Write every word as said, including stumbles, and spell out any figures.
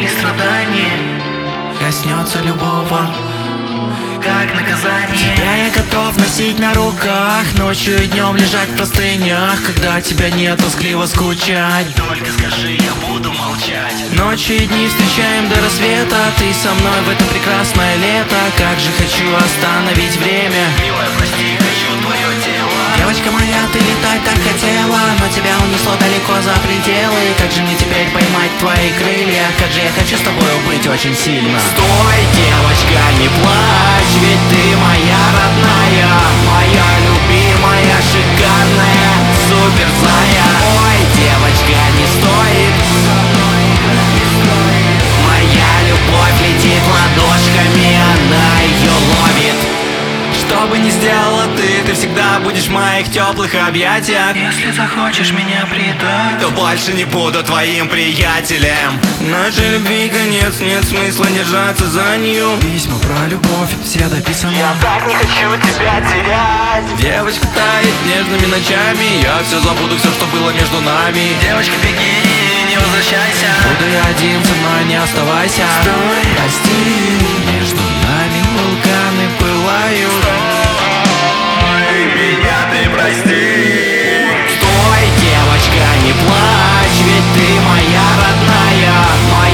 страдания коснется любого, как наказание. Тебя я готов носить на руках, ночью и днем лежать в простынях. Когда тебя нет, тоскливо скучать. Только скажи, я буду молчать. Ночи и дни встречаем до рассвета. Ты со мной в это прекрасное лето. Как же хочу остановить время. Милая, прости, хочу твое тело. Девочка моя, ты летать так хотела, но тебя унесло далеко за пределы. Как же мне теперь поймать твои крылья? Как же я хочу с тобой быть очень сильно. Стой, девочка, не плачь, ведь ты моя родная, моя любимая, шикарная, супер злая. Ой, девочка, не стоит, моя любовь летит ладошками, она ее ловит. Что бы ни сделала ты, ты всегда будешь в моих теплых объятиях. Если захочешь меня предать, то больше не буду твоим приятелем. Нашей любви конец, нет смысла держаться за нее. Письма про любовь, все дописаны. Я так не хочу тебя терять. Девочка тает нежными ночами, я все забуду, все, что было между нами. Девочка, беги, не возвращайся. Буду я один, со мной не оставайся. Стой, прости, между нами вулканы пылают. Стой, меня ты прости. Стой, девочка, не плачь, ведь ты моя родная, моя